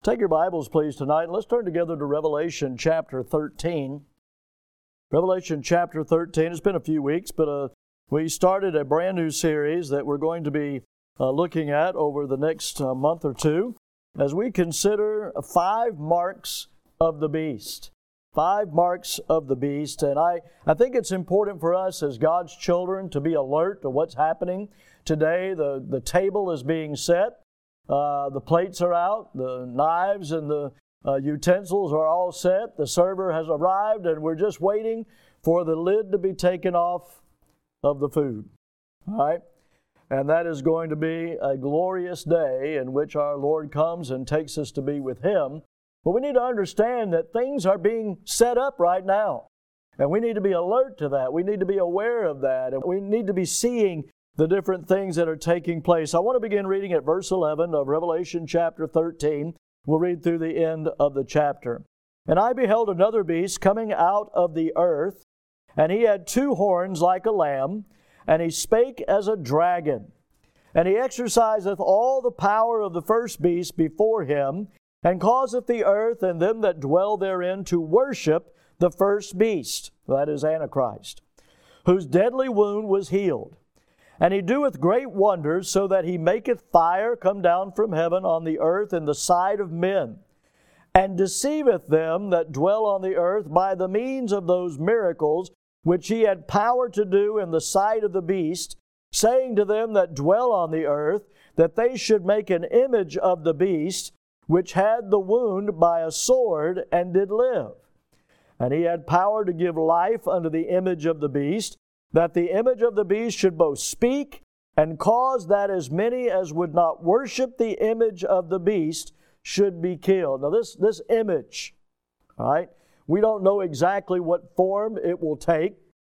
Take your Bibles, please, tonight, and let's turn together to Revelation chapter 13. Revelation chapter 13. It's been a few weeks, but we started a brand new series that we're going to be looking at over the next month or two as we consider 5 marks of the beast. 5 marks of the beast. And I think it's important for us as God's children to be alert to what's happening today. The table is being set. The plates are out, the knives and the utensils are all set. The server has arrived, and we're just waiting for the lid to be taken off of the food. All right? And that is going to be a glorious day in which our Lord comes and takes us to be with Him. But we need to understand that things are being set up right now. And we need to be alert to that. We need to be aware of that. And we need to be seeing the different things that are taking place. I want to begin reading at verse 11 of Revelation chapter 13. We'll read through the end of the chapter. And I beheld another beast coming out of the earth, and he had 2 horns like a lamb, and he spake as a dragon. And he exerciseth all the power of the first beast before him, and causeth the earth and them that dwell therein to worship the first beast, that is Antichrist, whose deadly wound was healed. And he doeth great wonders, so that he maketh fire come down from heaven on the earth in the sight of men, and deceiveth them that dwell on the earth by the means of those miracles which he had power to do in the sight of the beast, saying to them that dwell on the earth, that they should make an image of the beast, which had the wound by a sword, and did live. And he had power to give life unto the image of the beast, that the image of the beast should both speak and cause that as many as would not worship the image of the beast should be killed. Now this image, all right, we don't know exactly what form it will take,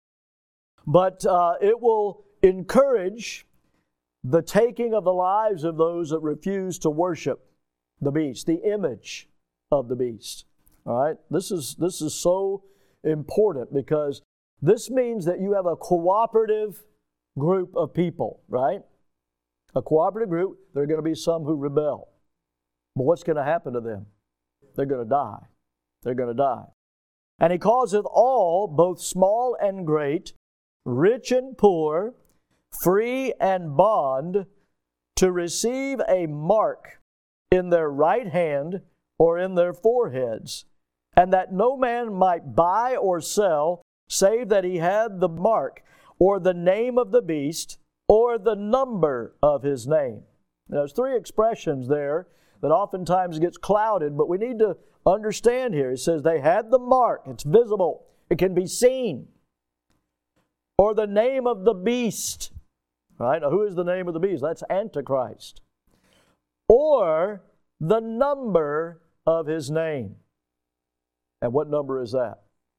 but it will encourage the taking of the lives of those that refuse to worship the beast, the image of the beast. All right, this is so important because this means that you have a cooperative group of people, right? A cooperative group. There are going to be some who rebel. But what's going to happen to them? They're going to die. They're going to die. And he causeth all, both small and great, rich and poor, free and bond, to receive a mark in their right hand or in their foreheads, and that no man might buy or sell, save that he had the mark, or the name of the beast, or the number of his name. Now, there's 3 expressions there that oftentimes gets clouded, but we need to understand here. It says they had the mark. It's visible. It can be seen. Or the name of the beast. Right? Now, who is the name of the beast? That's Antichrist. Or the number of his name. And what number is that?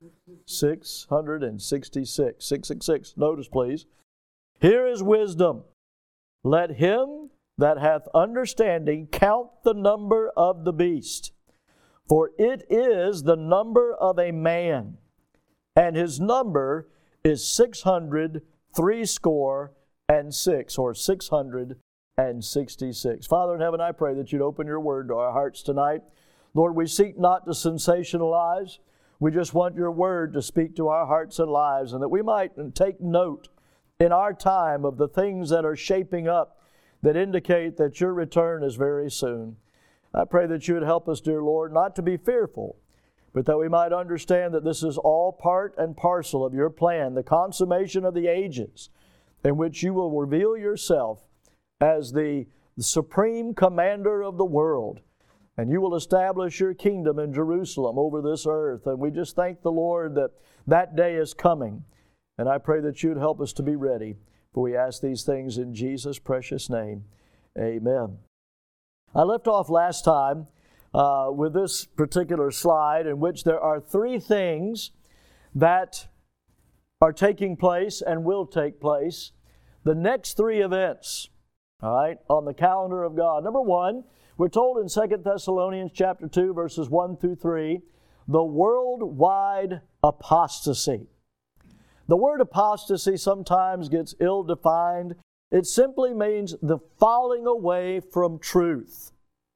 666. 666. Notice, please. Here is wisdom. Let him that hath understanding count the number of the beast. For it is the number of a man, and his number is 666, or 666. Father in heaven, I pray that you'd open your word to our hearts tonight. Lord, we seek not to sensationalize. We just want your word to speak to our hearts and lives, and that we might take note in our time of the things that are shaping up that indicate that your return is very soon. I pray that you would help us, dear Lord, not to be fearful, but that we might understand that this is all part and parcel of your plan, the consummation of the ages, in which you will reveal yourself as the supreme commander of the world. And you will establish your kingdom in Jerusalem over this earth. And we just thank the Lord that that day is coming. And I pray that you'd help us to be ready. For we ask these things in Jesus' precious name. Amen. I left off last time with this particular slide in which there are 3 things that are taking place and will take place. The next 3 events, all right, on the calendar of God. Number 1, we're told in 2 Thessalonians chapter 2, verses 1 through 3, the worldwide apostasy. The word apostasy sometimes gets ill-defined. It simply means the falling away from truth.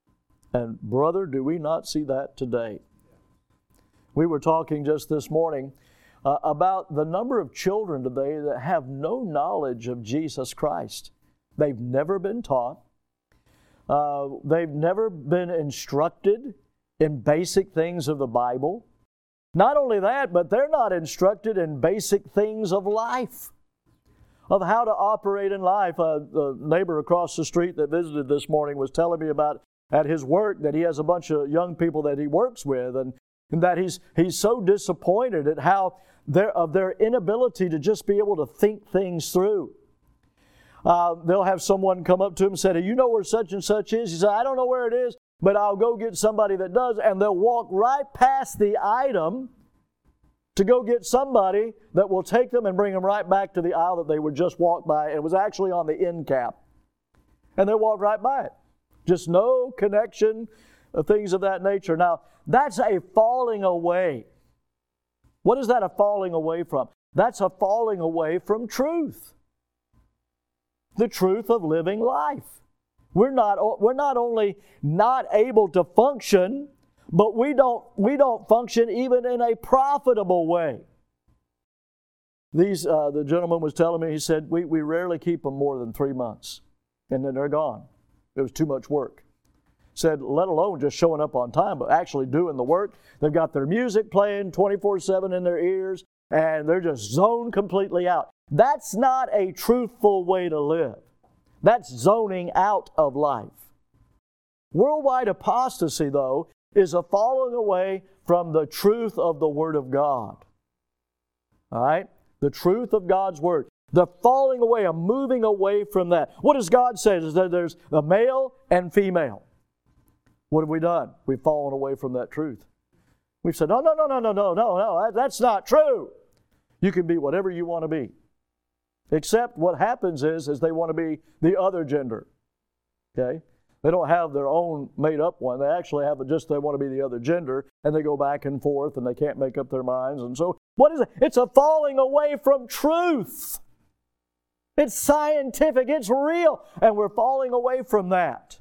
And brother, do we not see that today? We were talking just this morning about the number of children today that have no knowledge of Jesus Christ. They've never been taught. They've never been instructed in basic things of the Bible. Not only that, but they're not instructed in basic things of life, of how to operate in life. The neighbor across the street that visited this morning was telling me about at his work that he has a bunch of young people that he works with, and that he's so disappointed at how their inability to just be able to think things through. They'll have someone come up to him and say, "Do you know where such and such is?" He said, "I don't know where it is, but I'll go get somebody that does." And they'll walk right past the item to go get somebody that will take them and bring them right back to the aisle that they would just walk by. It was actually on the end cap. And they walked right by it. Just no connection, things of that nature. Now, that's a falling away. What is that a falling away from? That's a falling away from truth. The truth of living life. We're not only not able to function, but we don't function even in a profitable way. The gentleman was telling me, he said, we rarely keep them more than 3 months, and then they're gone. It was too much work. Said, let alone just showing up on time, but actually doing the work. They've got their music playing 24/7 in their ears, and they're just zoned completely out. That's not a truthful way to live. That's zoning out of life. Worldwide apostasy, though, is a falling away from the truth of the Word of God. All right? The truth of God's Word. The falling away, a moving away from that. What does God say? Is that there's a male and female. What have we done? We've fallen away from that truth. We've said, no, that's not true. You can be whatever you want to be. Except what happens is they want to be the other gender. Okay? They don't have their own made-up one. They actually have they want to be the other gender, and they go back and forth, and they can't make up their minds. And so, what is it? It's a falling away from truth. It's scientific. It's real. And we're falling away from that.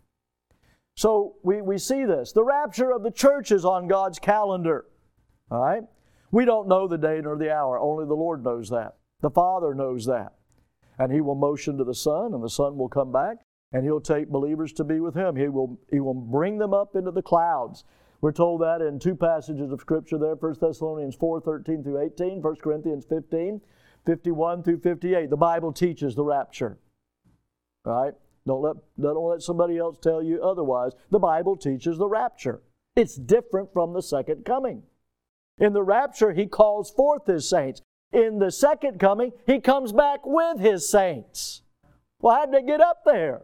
So we see this. The rapture of the church is on God's calendar. All right? We don't know the day nor the hour. Only the Lord knows that. The Father knows that. And He will motion to the Son, and the Son will come back, and He'll take believers to be with Him. He will bring them up into the clouds. We're told that in 2 passages of Scripture there, 1 Thessalonians 4, 13 through 18, 1 Corinthians 15, 51 through 58. The Bible teaches the rapture. All right? Don't let somebody else tell you otherwise. The Bible teaches the rapture. It's different from the second coming. In the rapture, He calls forth His saints. In the second coming, He comes back with His saints. Well, how did they get up there?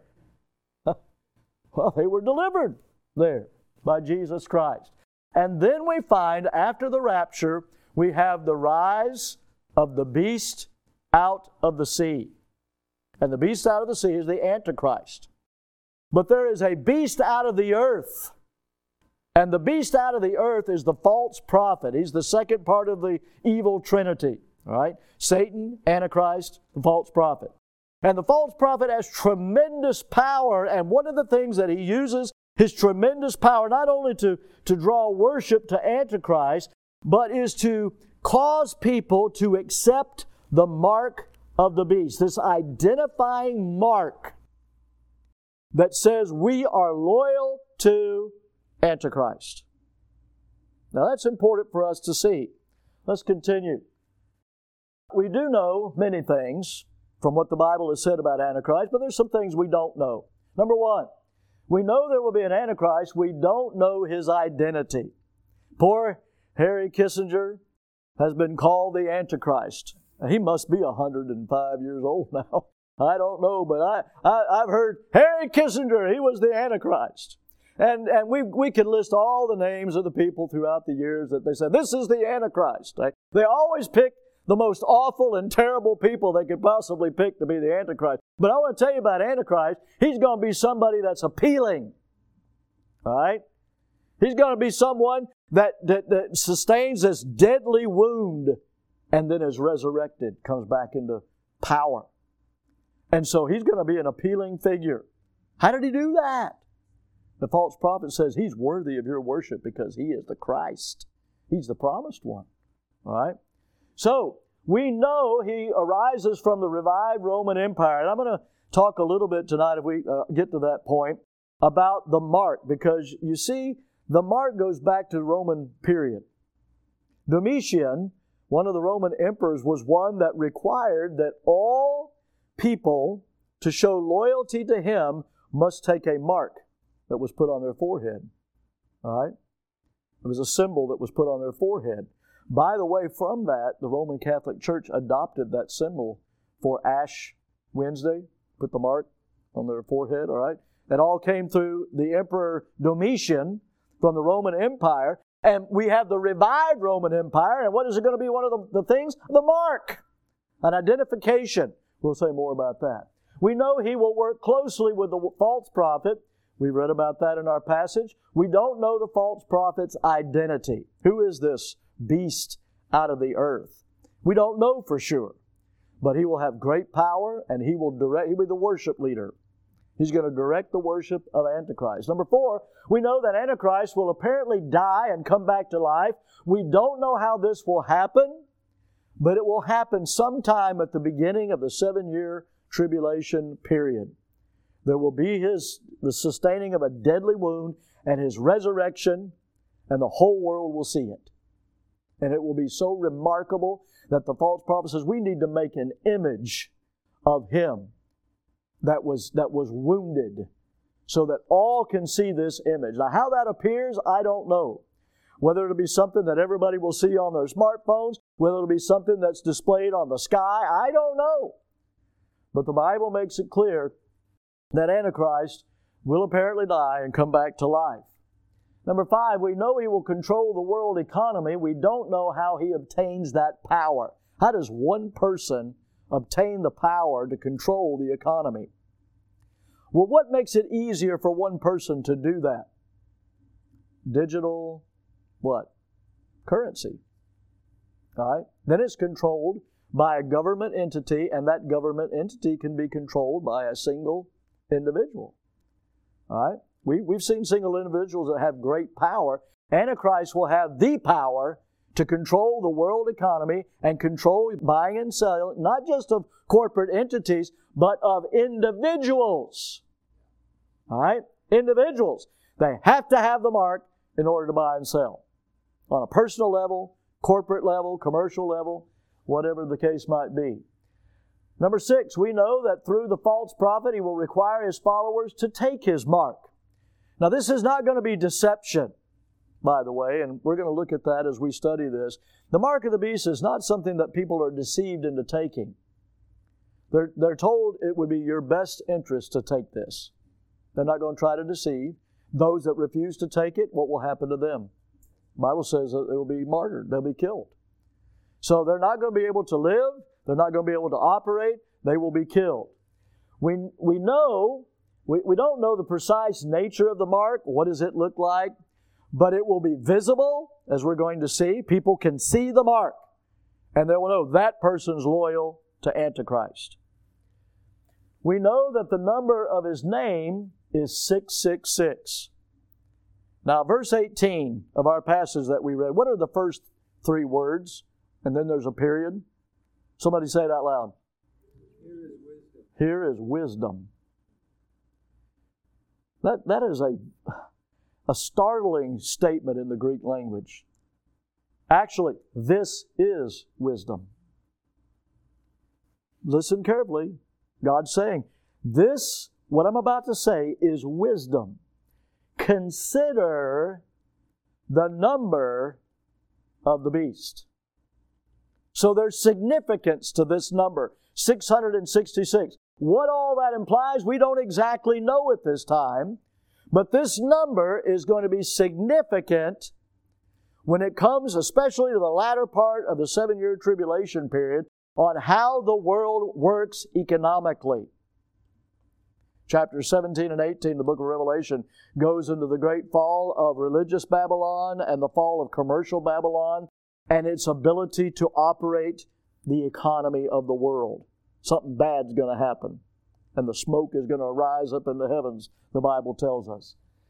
Well, they were delivered there by Jesus Christ. And then we find, after the rapture, we have the rise of the beast out of the sea. And the beast out of the sea is the Antichrist. But there is a beast out of the earth. And the beast out of the earth is the false prophet. He's the second part of the evil trinity. All right? Satan, Antichrist, the false prophet. And the false prophet has tremendous power. And one of the things that he uses, his tremendous power, not only to draw worship to Antichrist, but is to cause people to accept the mark of the beast, this identifying mark that says we are loyal to Antichrist. Now that's important for us to see. Let's continue. We do know many things from what the Bible has said about Antichrist, but there's some things we don't know. Number one, we know there will be an Antichrist. We don't know his identity. Poor Henry Kissinger has been called the Antichrist. He must be 105 years old now. I don't know, but I've heard Henry Kissinger, he was the Antichrist. And we can list all the names of the people throughout the years that they said, this is the Antichrist. They always pick the most awful and terrible people they could possibly pick to be the Antichrist. But I want to tell you about Antichrist. He's going to be somebody that's appealing. All right? He's going to be someone that sustains this deadly wound and then is resurrected, comes back into power. And so he's going to be an appealing figure. How did he do that? The false prophet says he's worthy of your worship because he is the Christ. He's the promised one. All right? So, we know he arises from the revived Roman Empire. And I'm going to talk a little bit tonight, if we get to that point, about the mark. Because, you see, the mark goes back to the Roman period. Domitian, one of the Roman emperors, was one that required that all people, to show loyalty to him, must take a mark that was put on their forehead. All right? It was a symbol that was put on their forehead. By the way, from that, the Roman Catholic Church adopted that symbol for Ash Wednesday, put the mark on their forehead, all right? That all came through the Emperor Domitian from the Roman Empire, and we have the revived Roman Empire, and what is it going to be one of the things? The mark, an identification. We'll say more about that. We know he will work closely with the false prophet. We read about that in our passage. We don't know the false prophet's identity. Who is this beast out of the earth? We don't know for sure. But he will have great power, and he'll be the worship leader. He's going to direct the worship of Antichrist. Number 4, we know that Antichrist will apparently die and come back to life. We don't know how this will happen, but it will happen sometime at the beginning of the 7-year tribulation period. There will be the sustaining of a deadly wound and his resurrection, and the whole world will see it. And it will be so remarkable that the false prophet says we need to make an image of him that was wounded so that all can see this image. Now, how that appears, I don't know. Whether it'll be something that everybody will see on their smartphones, whether it'll be something that's displayed on the sky, I don't know. But the Bible makes it clear that Antichrist will apparently die and come back to life. Number 5, we know he will control the world economy. We don't know how he obtains that power. How does one person obtain the power to control the economy? Well, what makes it easier for one person to do that? Digital, what? Currency. All right? Then it's controlled by a government entity, and that government entity can be controlled by a single individual. All right? We've seen single individuals that have great power. Antichrist will have the power to control the world economy and control buying and selling, not just of corporate entities, but of individuals. All right? Individuals. They have to have the mark in order to buy and sell. On a personal level, corporate level, commercial level, whatever the case might be. Number 6, we know that through the false prophet, he will require his followers to take his mark. Now, this is not going to be deception, by the way, and we're going to look at that as we study this. The mark of the beast is not something that people are deceived into taking. They're told it would be your best interest to take this. They're not going to try to deceive. Those that refuse to take it, what will happen to them? The Bible says that they will be martyred. They'll be killed. So they're not going to be able to live. They're not going to be able to operate. They will be killed. We don't know the precise nature of the mark. What does it look like? But it will be visible, as we're going to see. People can see the mark, and they will know that person's loyal to Antichrist. We know that the number of his name is 666. Now, verse 18 of our passage that we read, what are the first 3 words? And then there's a period. Somebody say it out loud. Here is wisdom. Here is wisdom. That is a startling statement in the Greek language. Actually, this is wisdom. Listen carefully. God's saying, this, what I'm about to say, is wisdom. Consider the number of the beast. So there's significance to this number, 666. What all that implies, we don't exactly know at this time, but this number is going to be significant when it comes, especially to the latter part of the 7-year tribulation period, on how the world works economically. Chapters 17 and 18, the book of Revelation, goes into the great fall of religious Babylon and the fall of commercial Babylon and its ability to operate the economy of the world. Something bad's going to happen, and the smoke is going to rise up in the heavens, the Bible tells us.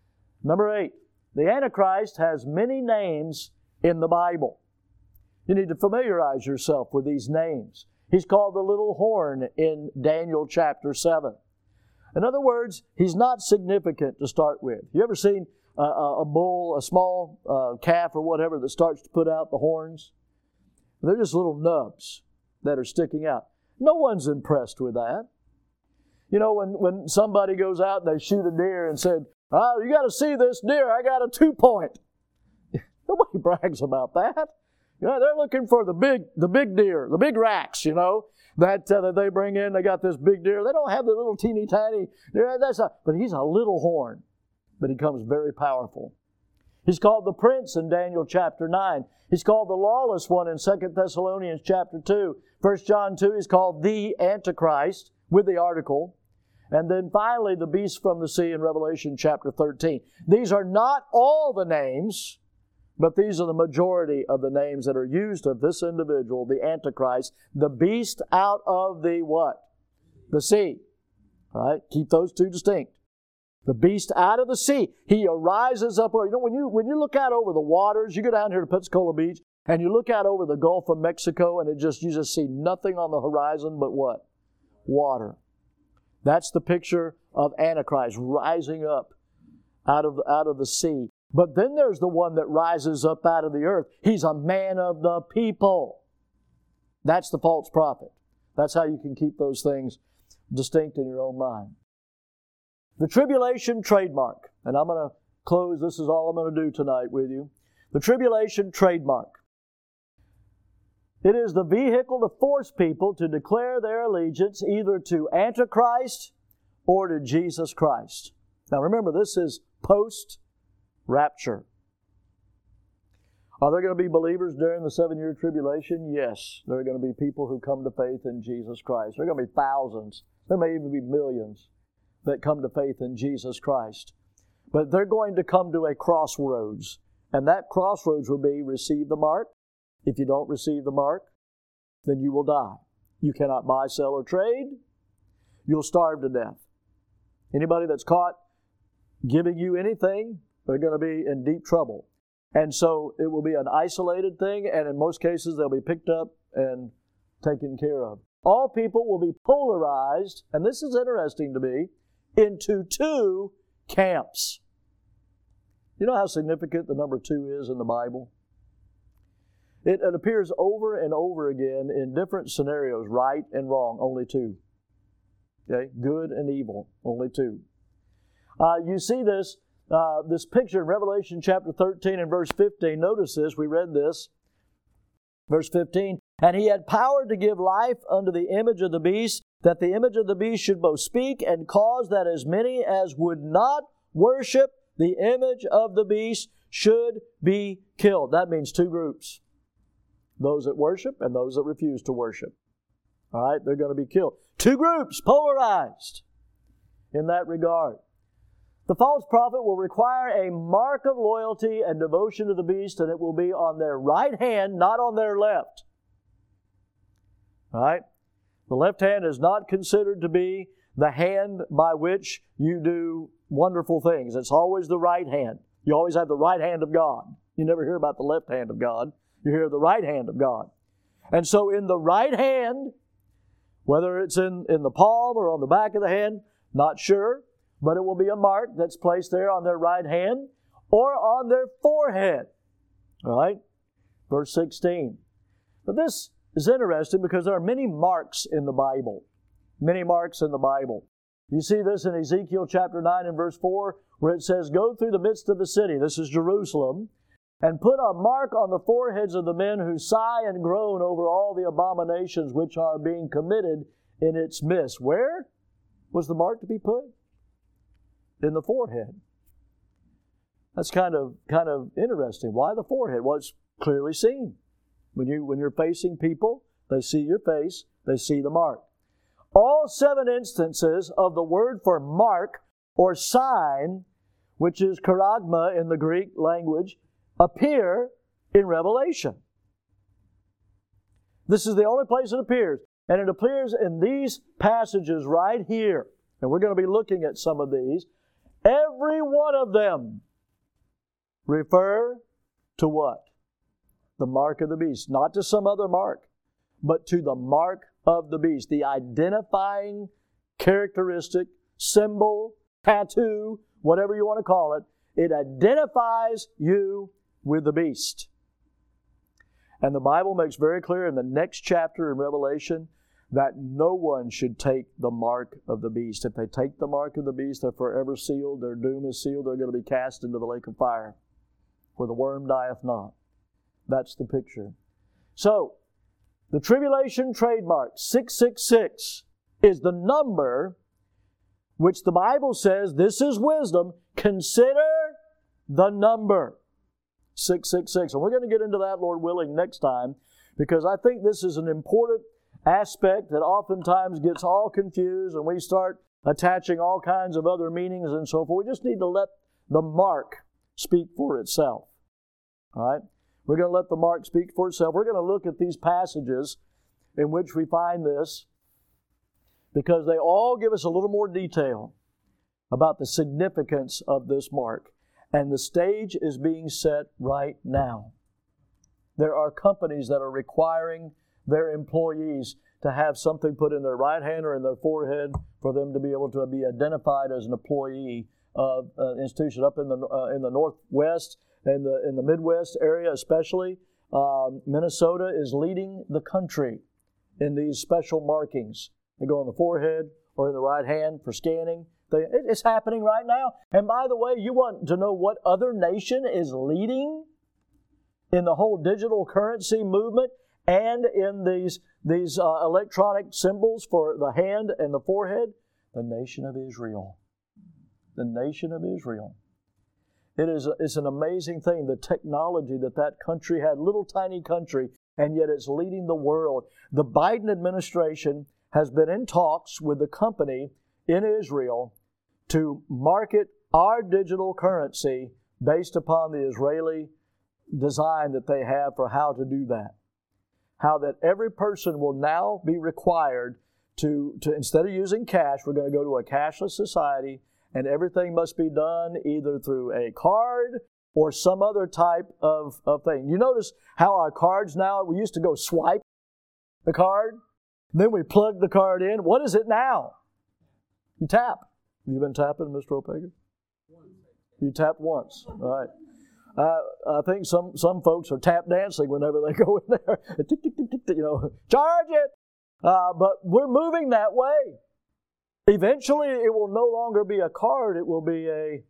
Number 8, the Antichrist has many names in the Bible. You need to familiarize yourself with these names. He's called the little horn in Daniel chapter 7. In other words, he's not significant to start with. You ever seen a bull, a small calf or whatever that starts to put out the horns? They're just little nubs that are sticking out. No one's impressed with that. You know, when somebody goes out and they shoot a deer and said, "Oh, you got to see this deer, I got a 2-point." Nobody brags about that. You know, they're looking for the big deer, the big racks, you know, that they bring in. They got this big deer. They don't have the little teeny tiny deer. But he's a little horn, but he comes very powerful. He's called the prince in Daniel chapter 9. He's called the lawless one in 2 Thessalonians chapter 2. 1 John 2, he's called the Antichrist with the article. And then finally, the beast from the sea in Revelation chapter 13. These are not all the names, but these are the majority of the names that are used of this individual, the Antichrist, the beast out of the what? The sea. All right? Keep those two distinct. The beast out of the sea. He arises up. You know, when you look out over the waters, you go down here to Pensacola Beach, and you look out over the Gulf of Mexico, and you just see nothing on the horizon but what? Water. That's the picture of Antichrist rising up out of the sea. But then there's the one that rises up out of the earth. He's a man of the people. That's the false prophet. That's how you can keep those things distinct in your own mind. The tribulation trademark. And I'm going to close. This is all I'm going to do tonight with you. The tribulation trademark. It is the vehicle to force people to declare their allegiance either to Antichrist or to Jesus Christ. Now remember, this is post-rapture. Are there going to be believers during the 7-year tribulation? Yes. There are going to be people who come to faith in Jesus Christ. There are going to be thousands. There may even be millions that come to faith in Jesus Christ. But they're going to come to a crossroads. And that crossroads will be receive the mark. If you don't receive the mark, then you will die. You cannot buy, sell, or trade. You'll starve to death. Anybody that's caught giving you anything, they're going to be in deep trouble. And so it will be an isolated thing, and in most cases they'll be picked up and taken care of. All people will be polarized, and this is interesting to me, into 2 camps. You know how significant the number 2 is in the Bible? It appears over and over again in different scenarios, right and wrong, only 2. Okay? Good and evil, only 2. You see this picture in Revelation chapter 13 and verse 15. Notice this, we read this. Verse 15, "And he had power to give life unto the image of the beast, that the image of the beast should both speak and cause that as many as would not worship the image of the beast should be killed." That means 2 groups. Those that worship and those that refuse to worship. All right, they're going to be killed. 2 groups, polarized in that regard. The false prophet will require a mark of loyalty and devotion to the beast, and it will be on their right hand, not on their left. All right? The left hand is not considered to be the hand by which you do wonderful things. It's always the right hand. You always have the right hand of God. You never hear about the left hand of God. You hear the right hand of God. And so in the right hand, whether it's in the palm or on the back of the hand, not sure, but it will be a mark that's placed there on their right hand or on their forehead. All right? Verse 16. But this is interesting because there are many marks in the Bible. Many marks in the Bible. You see this in Ezekiel chapter 9 and verse 4 where it says, "Go through the midst of the city," this is Jerusalem, "and put a mark on the foreheads of the men who sigh and groan over all the abominations which are being committed in its midst." Where was the mark to be put? In the forehead. That's kind of interesting. Why the forehead? Well, it's clearly seen. When you're facing people, they see your face, they see the mark. All 7 instances of the word for mark or sign, which is charagma in the Greek language, appear in Revelation. This is the only place it appears. And it appears in these passages right here. And we're going to be looking at some of these. Every one of them refer to what? The mark of the beast. Not to some other mark, but to the mark of the beast. The identifying characteristic, symbol, tattoo, whatever you want to call it. It identifies you with the beast. And the Bible makes very clear in the next chapter in Revelation that no one should take the mark of the beast. If they take the mark of the beast, they're forever sealed. Their doom is sealed. They're going to be cast into the lake of fire, where the worm dieth not. That's the picture. So, the tribulation trademark, 666, is the number which the Bible says, this is wisdom, consider the number. 666. And we're going to get into that, Lord willing, next time, because I think this is an important aspect that oftentimes gets all confused and we start attaching all kinds of other meanings and so forth. We just need to let the mark speak for itself. All right? We're going to let the mark speak for itself. We're going to look at these passages in which we find this because they all give us a little more detail about the significance of this mark. And the stage is being set right now. There are companies that are requiring their employees to have something put in their right hand or in their forehead for them to be able to be identified as an employee of an institution. Up in the Northwest and in the Midwest area especially, Minnesota is leading the country in these special markings. They go on the forehead or in the right hand for scanning. It's happening right now. And by the way, you want to know what other nation is leading in the whole digital currency movement and in these electronic symbols for the hand and the forehead? The nation of Israel. The nation of Israel. It's an amazing thing, the technology that country had, little tiny country, and yet it's leading the world. The Biden administration has been in talks with the company in Israel to market our digital currency based upon the Israeli design that they have for how to do that. How that every person will now be required to instead of using cash, we're going to go to a cashless society, and everything must be done either through a card or some other type of thing. You notice how our cards now, we used to go swipe the card, then we plug the card in. What is it now? You tap. You been tapping, Mr. Opega? You tap once. All right. I think some folks are tap dancing whenever they go in there. Charge it! But we're moving that way. Eventually, it will no longer be a card. It will be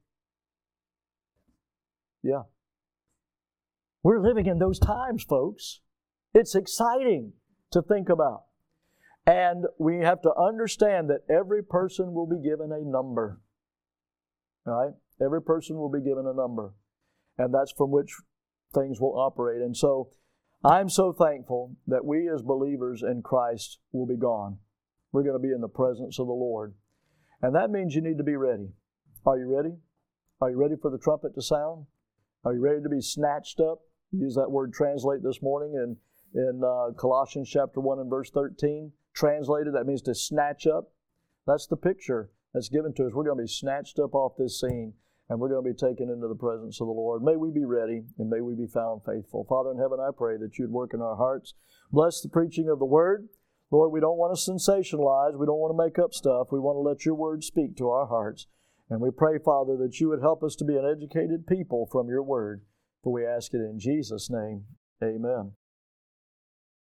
We're living in those times, folks. It's exciting to think about. And we have to understand that every person will be given a number. Right? Every person will be given a number. And that's from which things will operate. And so, I'm so thankful that we as believers in Christ will be gone. We're going to be in the presence of the Lord. And that means you need to be ready. Are you ready? Are you ready for the trumpet to sound? Are you ready to be snatched up? Use that word translate this morning in Colossians chapter 1 and verse 13. Translated, that means to snatch up. That's the picture that's given to us. We're going to be snatched up off this scene, and we're going to be taken into the presence of the Lord. May we be ready, and may we be found faithful. Father in heaven, I pray that you'd work in our hearts. Bless the preaching of the Word. Lord, we don't want to sensationalize. We don't want to make up stuff. We want to let your Word speak to our hearts. And we pray, Father, that you would help us to be an educated people from your Word. For we ask it in Jesus' name. Amen.